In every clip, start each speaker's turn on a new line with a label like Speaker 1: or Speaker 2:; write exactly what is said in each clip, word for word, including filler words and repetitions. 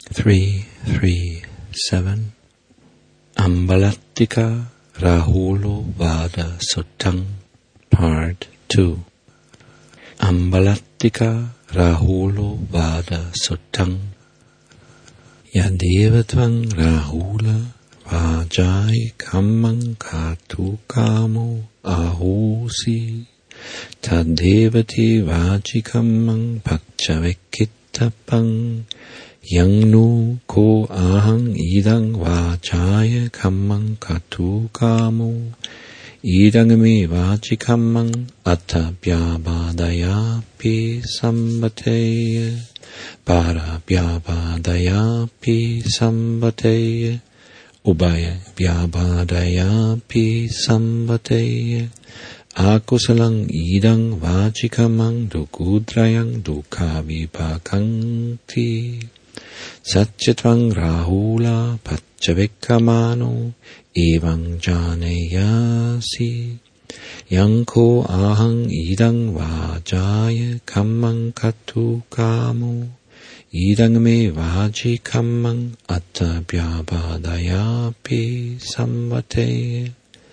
Speaker 1: three three seven Ambalattika Rahulo Vada Suttam Part two. Ambalattika Rahulo Vada Suttam Yadevatvang Rahula Vajai Kammang Katu Kamo Ahosi Tadevati Vajikammang Pachavekittapang Yang nu ko ahang idang vajaya kammang katu kamo idang me vajikammang atabhyabadayapi sambateya parabhyabadayapi sambateya ubaya vyabadayapi sambateya akusalang idang vajikamang dukudrayang dukavipakangti Satchitvang Rahula Pachavekamano Evang Janeyasi Yanko Ahang Idang Vajaya Kammang Katu Kamo Idang Me Vaji Kammang Atabhyabadayapi Samvate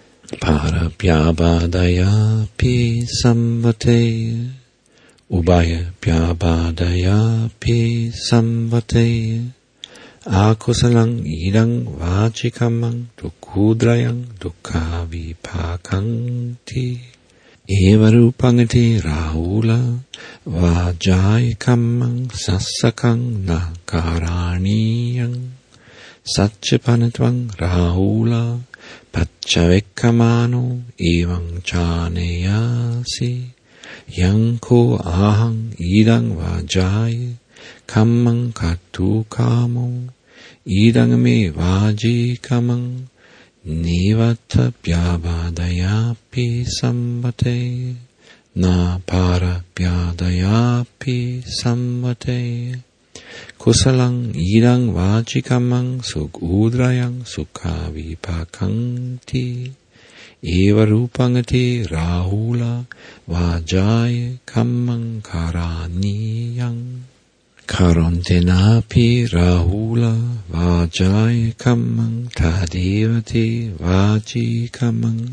Speaker 1: Parabhyabadayapi Samvate Ubaya Pyabadaya Pi Samvate Akusalang Idang Vajikamang Dukudrayang Dukavipakangti Evarupangati Rahula Vajai Kammang Sassakang Nakaraniyang Satchipanatwang Rahula Pachavekamano Evang Chaneyasi Yanko ahang idang vajaya kammang katu kamo idang me vaji kamang nivata pyabadayapi sambate na para pyadayapi sambate kusalang idang vaji kamang sukudrayang sukavipakangti Eva rupangati rahula vajaya kammang karaniyang karontenapi rahula vajaya kammang tadevati vaji kammang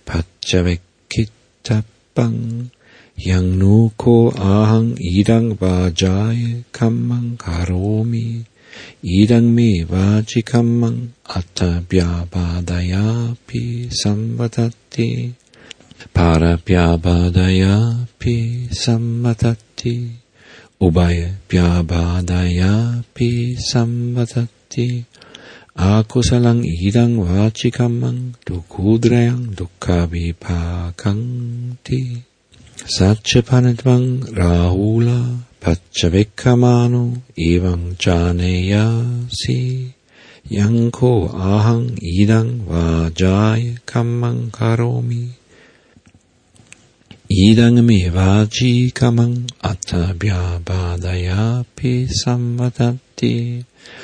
Speaker 1: pachavekittapang yang nuko ahang idang vajaya kammang karomi Idang me vajikammang atabhyabadayapi samvatati parabhyabadayapi samvatati ubaya pyabadayapi samvatati akusalang idang vajikammang dukudrayang dukavipakangti satchipanatwang rahula Pachavekamano evang janeyasi yanko ahang idang vajaya kammang karomi idang me vaji kamang atabhyabadayapi samvatati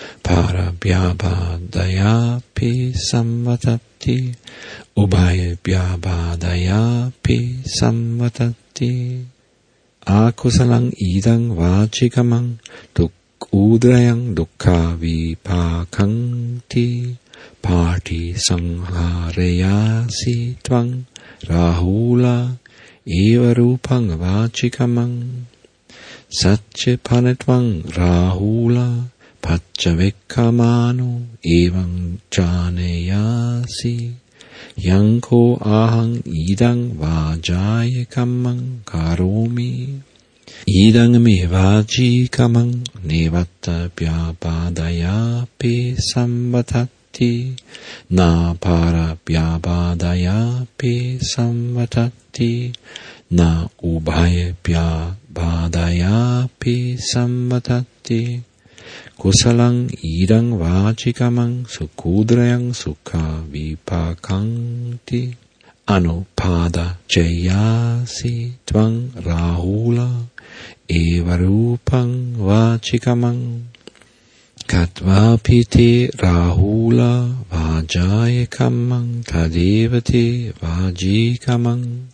Speaker 1: parabhyabadayapi samvatati ubaya byabadayapi samvatati Akusalang idang vajikamang dukudrayang dukavipakangti parti sanghareyasi tvang rahula eva rupang vajikamang satchipanatwang rahula pachavekamano evang janeyasi Yanko ahang idang vajaya kammang karomi idang me vaji kamang nevata pyabadayapi samvatati na para pyabadayapi samvatati na ubhaya pyabadayapi samvatati Kusalang idang vajikamang sukudrayang sukha vipakangti anupada jayasi tvang rahula evarupang vajikamang katvapiti rahula vajaya kammang tadevati vajikamang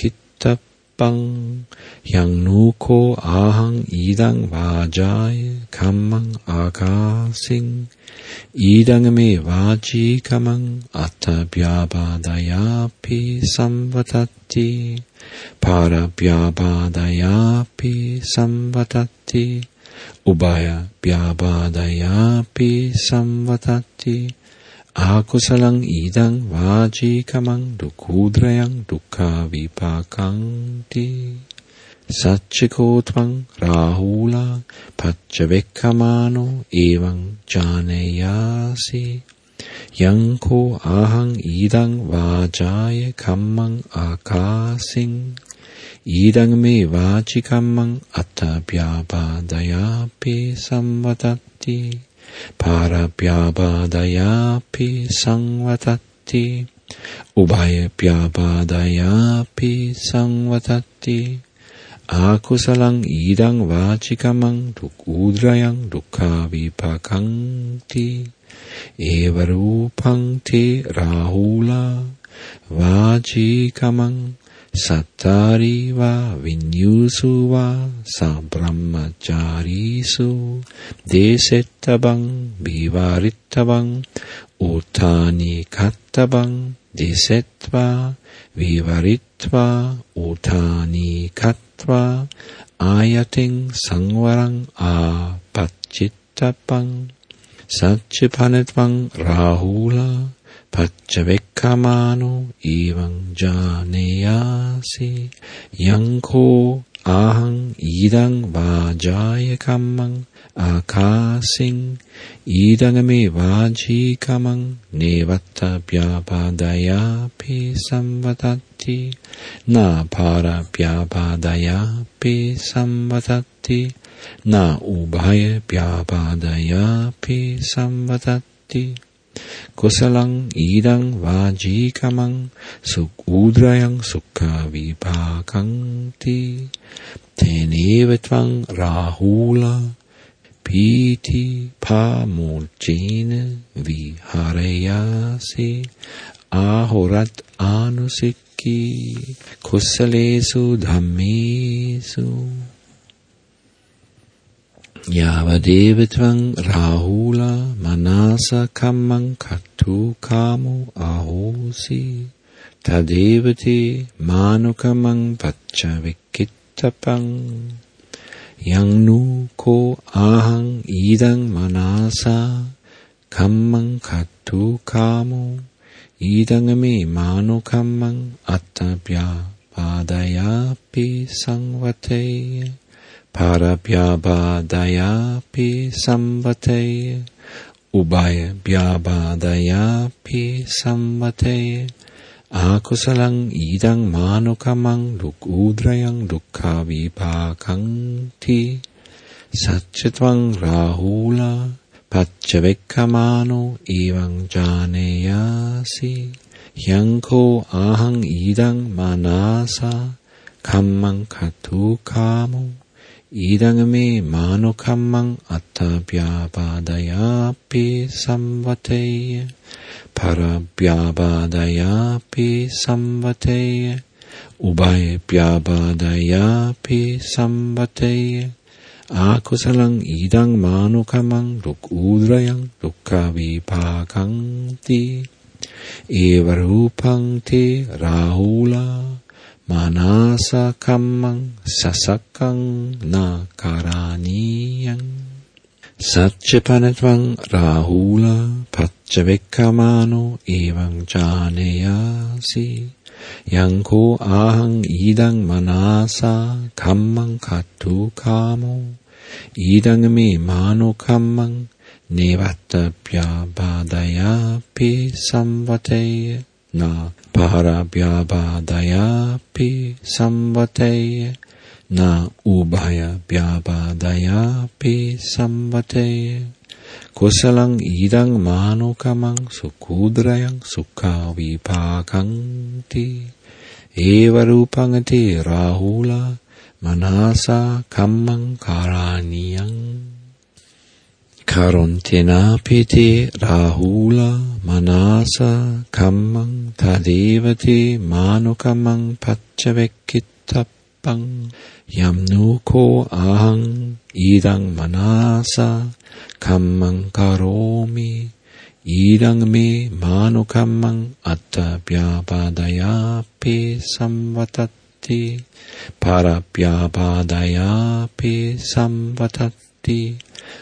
Speaker 1: pachavekittapang Yang nuko ahang idang vajaya kammang akasing idangame vaji kamang attabhyabhadayapi samvatatti parabhyabhadayapi samvatatti ubaya vyabhadayapi samvatatti akusalang idang vaji kamang dukudrayang dukha vipakangti Satchikotvang Rahula Pachavekkamano Evang Janeyasi Yanko Ahang Idang Vajaya Kammang Akasing Idang Me Vajikammang Attabhyabhadayapi Samvatatti Parabhyabhadayapi Samvatatti Ubhayabhyabhadayapi Samvatatti Akusalang idang vachikamang dukudrayang dukha vipakangti evarupang te rahula vachikamang sattari va vinyusu va sabrahmacharisu desettabang vivarittabang utani kattabang desetva vivaritva utani katva ayating sangwarang apachittapang satchipanetvang rahula pachavekkamano evang janeyasi yanko ahang idang vajaya kammang akasing idangame vaji kamang nevattabhyabhadayapi samvatatti na parabhyabhadayapi samvatatti na ubhayabhyabhadayapi samvatatti kusalang idang vaji kamang sukudrayang sukha vipakangti tenevatvang rahula piti pamulchena viharayasi ahorat anusikki kusalesu dhammesu yavadevatvang rahula manasa kammang kattu kamo ahosi tadevati manukamang pacchavikittapang yang nu ko ahang idang manasa kammang kattu kamo idangame mano kammang attabhyabhadayapi samvataya parabhyabhadayapi samvataya ubhayabhyabhadayapi samvataya akusalang idang manukamang dukudrayang dukha vipakangti satchitvang rahula pachavekkamano evang janeyasi yanko ahang idang manasa kammang kattu kamo idangame manukamang attabhyabhadayapi samvataya parabhyabhadayapi samvataya ubhayabhyabhadayapi samvataya akusalang idang manukamang dukudrayang dukha vipakangti evarupang te rahula manasa kammang sasakang na karaniyang satchipanetvang rahula pachavekkamano evang janeyasi yanko ahang idang manasa kammang kattu kamo idangame mano kammang nevattabhyabhadayapi samvataya na parabhyabhadayapi samvataya na ubhayabhyabhadayapi samvataya kusalang idang manukamang sukudrayang sukha vipakangti evarupangati rahula manasa kammang karaniyang karontena piti rahula manasa kammang tadevati manukamang pacchavekittap pang yam nuko ahang idang manasa kammang karomi idang me mano kammang attapyapadaya pe samvatatti parapyapadaya pe samvatatti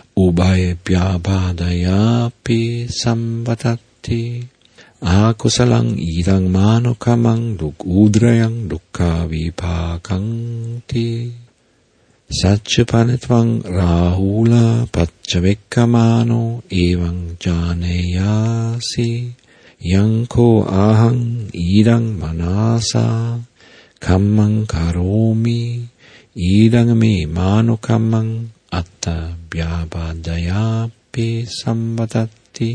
Speaker 1: ubhayapyapadaya pe samvatatti akusalang idang mano kamang duk udrayang dukkha vipakang ti Satchapanetvang rahula pachavekkamano evang janeyasi yanko ahang idang manasa kammang karomi idang me mano kammang atta vyabadaya pe samvatatti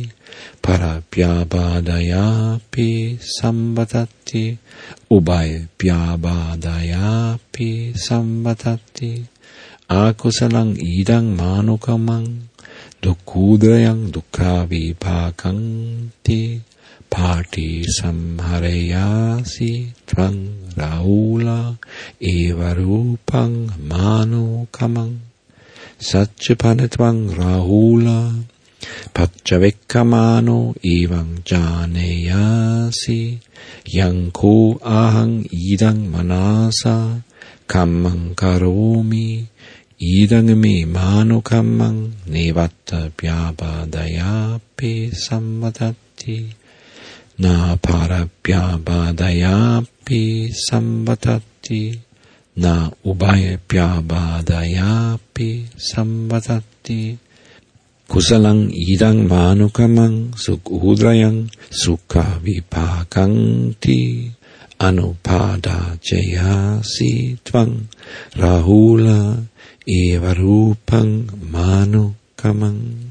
Speaker 1: parapyabadaya pe samvatatti ubhay pyabadaya pe samvatatti akusalang idang manukamang dukkudrayang dukkha vipakang ti pati samharayasi tvang rahula evarupang manukamang satchapanetvang rahula pachavekkamano evang janeyasi yanko ahang idang manasa kammang karomi idang me mano kammang nevatta pyabadaya pe samvatatti na parapyabadaya pe samvatatti na ubhaya pyabadaya pe samvatatti kusalang idang mano kammang sukudrayang sukha vipakang ti anupada jayasi tvang rahula evarupang mano kamang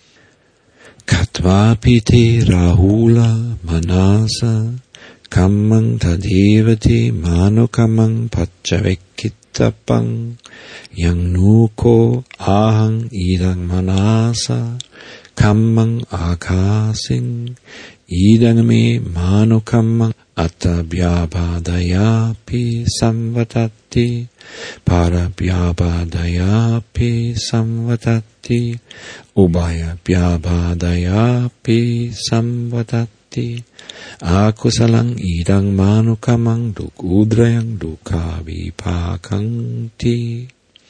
Speaker 1: katvapite rahula manasa kammang tadevati mano kamang pacchavekkitapang yang nuko ahang idang manasa kammang akasin idang me mano kammang attabhyabhadaya pi samvatatti parabhyabhadaya pi samvatatti ubhayabhyabhadaya pi samvatatti akusalang idang manukamang dukudrayang dukkha vipakang ti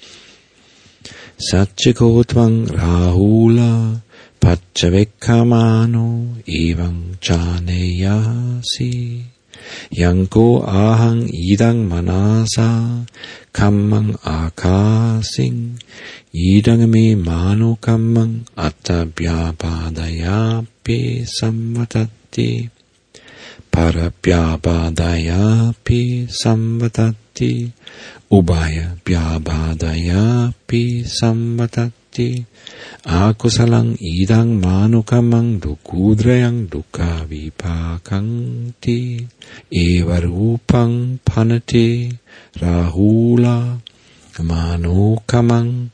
Speaker 1: satchikotvang rahula pachavekkamano evang janeyasi yanko ahang idang manasa kammang akasing idang me mano kammang attabhyabhadaya pe samvatatti parapyabhadaya pe samvatatti ubhayabhyabhadaya pe samvatatti akusalang idang manukamang dukudrayang dukkha vipakang ti evarupang panate rahula manukamang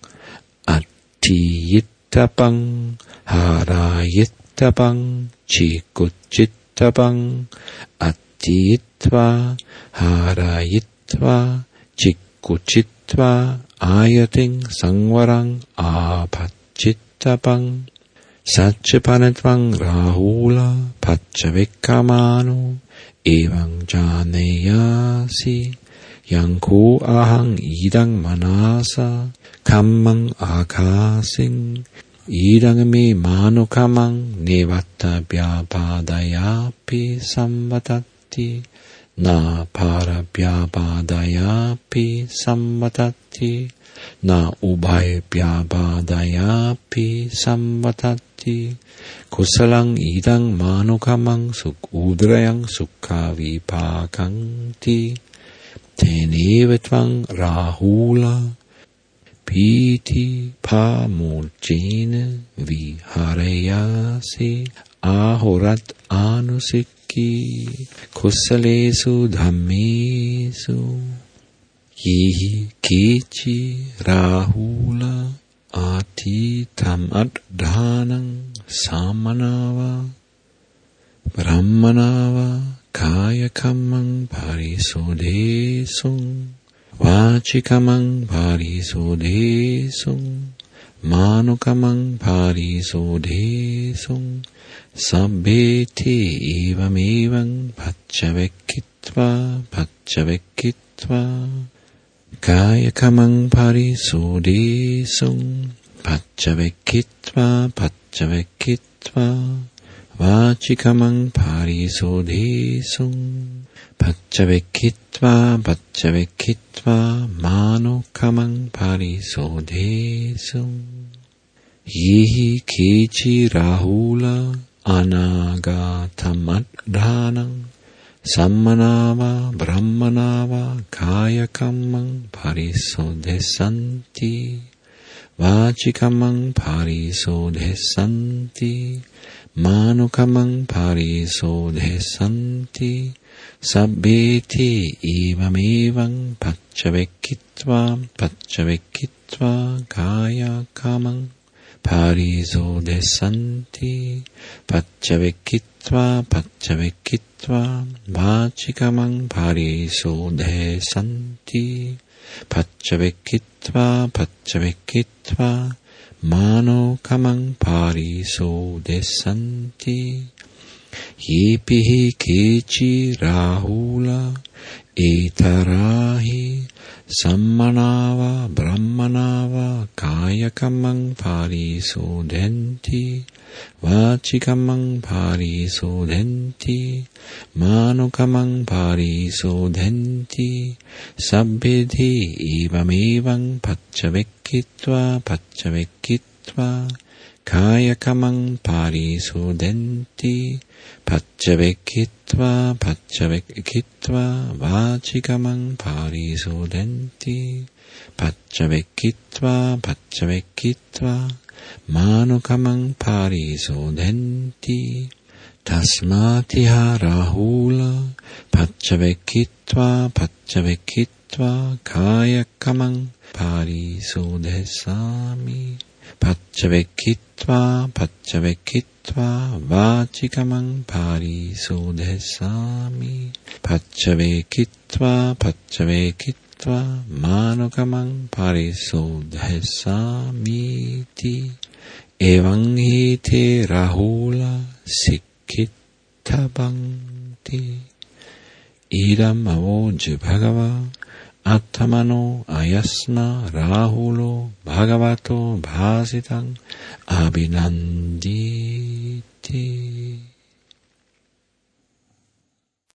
Speaker 1: attiyittapang harayittapang chikuchittapang attiyitva harayitva chikuchitva ayating sangwarang apacchittapang satchapanetvang rahula pachavekkamano evang janeyasi yanko ahang idang manasa kammang akasing idang me mano kamang nevatta vyabhadaya pi samvatatti na parapyabhadaya pi samvatatti na ubhayapyabhadaya pi samvatatti kusalang idang manukamang sukudrayang sukha vipakang ti tenevatvang rahula piti pamurjena viharayasi ahorat anusikki kusalesu dhammesu yehi kechi rahula ati tam adhanang samanava brahmanava kaya kammang parisodesung Vachikamang parisodesung Manukamang parisodesung Sabbeti evamevang Pacchavekkitva Pacchavekkitva Kayakamang parisodesung Pacchavekkitva Pacchavekkitva Vachikamang parisodesung Pacchavekkitva Pacchavekkitva Manukamang parisodesung Yihi Kechi Rahula Anagatamadhanang Sammanava Brahmanava Kayakamang parisodesanti Vachikamang parisodesanti Manukamang parisodesanti Sabbeti evamevang Pacchavekkitva Pacchavekkitva Kayakamang parisodesanti Pacchavekkitva Pacchavekkitva Vachikamang parisodesanti Pacchavekkitva Pacchavekkitva Manukamang parisodesanti Yepihi Kechi Rahula Etarahi Sammanava Brahmanava Kayakamang parisodenti Vachikamang parisodenti Manukamang parisodenti Sabbeti evamevang Pacchavekkitva Pacchavekkitva Kayakamang parisodenti Pacchavekkitva Pacchavekkitva Vachikamang parisodenti Pacchavekkitva Pacchavekkitva Manukamang parisodenti Tasmatiha Rahula Pacchavekkitva Pacchavekkitva Kayakamang parisodesami Pacchavekkitva Pacchavekkitva Vachikamang parisodesami Pacchavekkitva Pacchavekkitva Manukamang parisodesami Evang hi te Rahula Sikkhitabhangti Idam avoju bhagava Attamano ayasma rahulo bhagavato bhasitang abhinanditi